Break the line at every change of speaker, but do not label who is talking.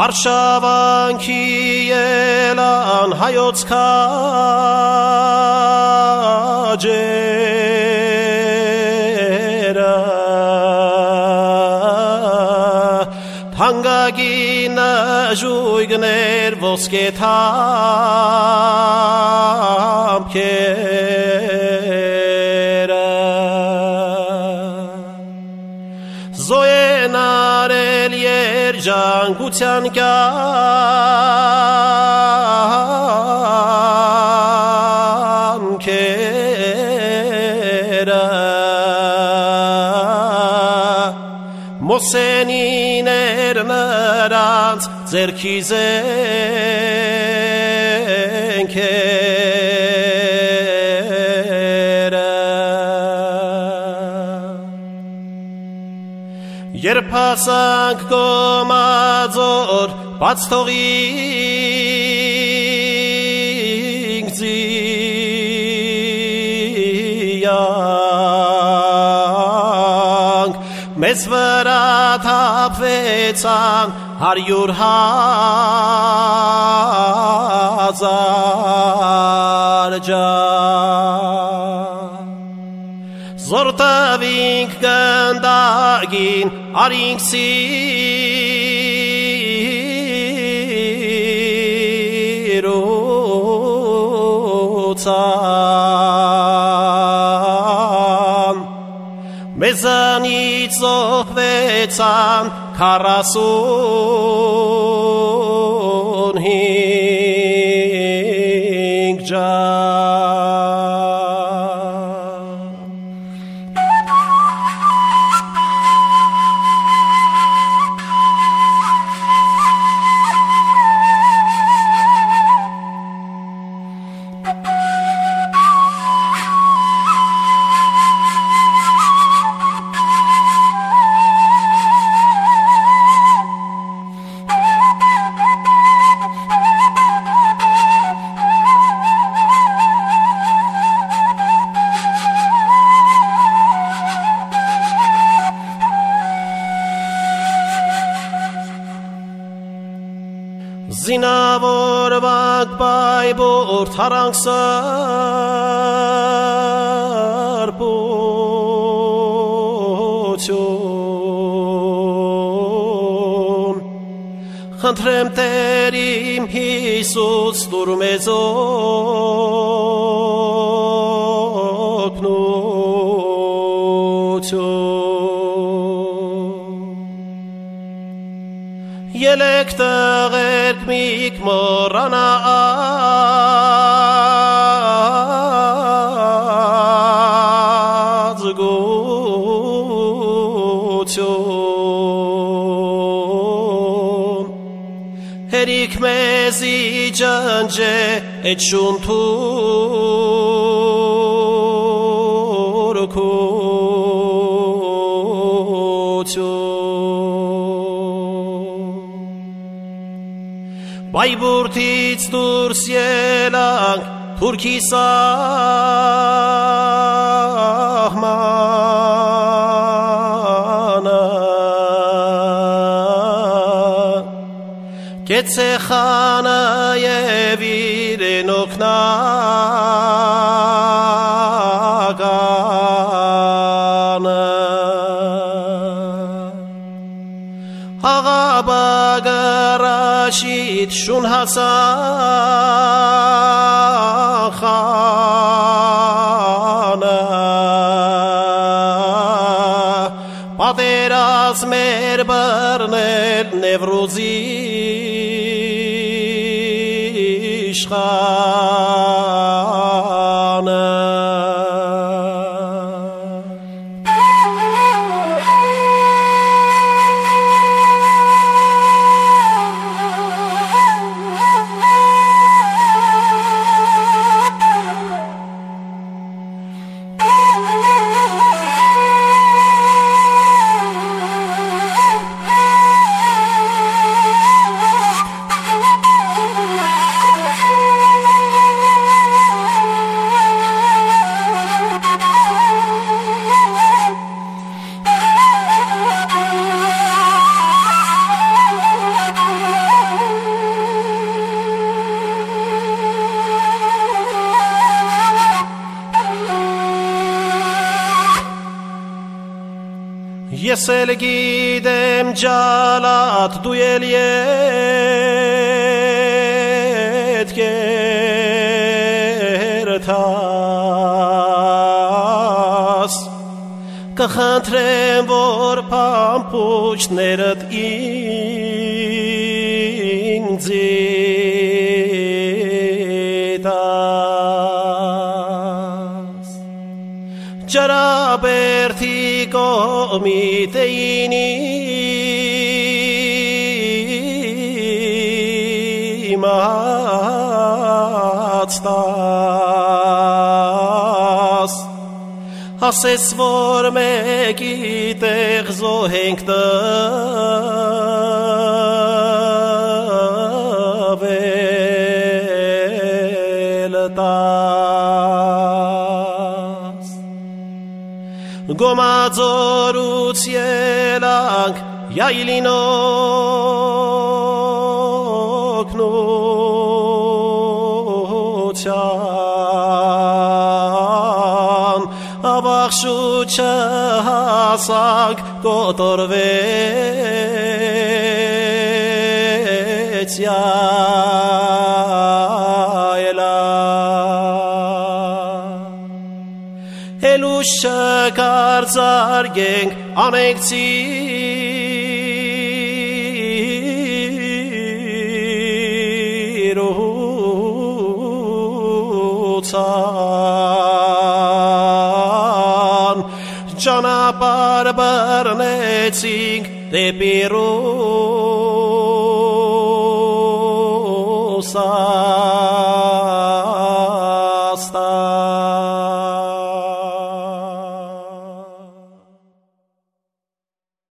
Արշավանքի ելան հայոց քաջերը թանկագին ժույգներ ոսկե թամքերը զոյեն արել երջանկության կյանքերը Մոսենին էր նրանց ձեռքի զենքերը Երբ հասանք գոմազոր բաց թողինք ձիանք մեզ վրա թափվեցան 100,000 ջան Զորտավինք գնդագին արինք սիրուցան մեզանից զոհվեցան 45 ջան Զինավորվանք բայբորդ հարանք սրբություն Խնդրեմ Տեր իմ Հիսուս տուր մեզ օգնություն Ելեք տղերք միք մոռանաց գություն Հերիք մեզի ջնջե էդ շունթուրքություն Բայբուրդից դուրս ելանք Թուրքի սահմանը Կեցե խանը և իրեն օգնականը Աղաբագրաշիտ շուն հասան խանը Պատերազմ էր բռնել Նևրուզի իշխանը Ես էլ գիտեմ ջալատ դու էլ երթաս կխնդրեմ որ փամփուշտներդ ինձ տաս Ջրաբերդի կոմիտեին իմացտաս ասես որ մեկի տեղ զոհենք տվել տաս Գոմաձորուց ելանք յայլին օգնության Աբախշուչը հասանք կոտորվեց յայլա Հելուշը կարծարգենք անենք ծիրուցան ճանապարհ բռնեցինք դեպի